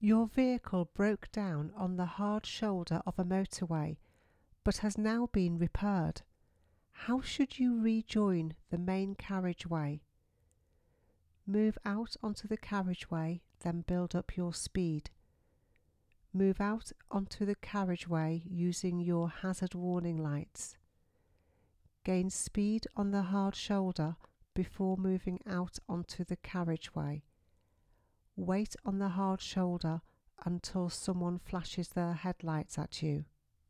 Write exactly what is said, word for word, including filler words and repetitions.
Your vehicle broke down on the hard shoulder of a motorway, but has now been repaired. How should you rejoin the main carriageway? Move out onto the carriageway, then build up your speed. Move out onto the carriageway using your hazard warning lights. Gain speed on the hard shoulder before moving out onto the carriageway. Wait on the hard shoulder until someone flashes their headlights at you.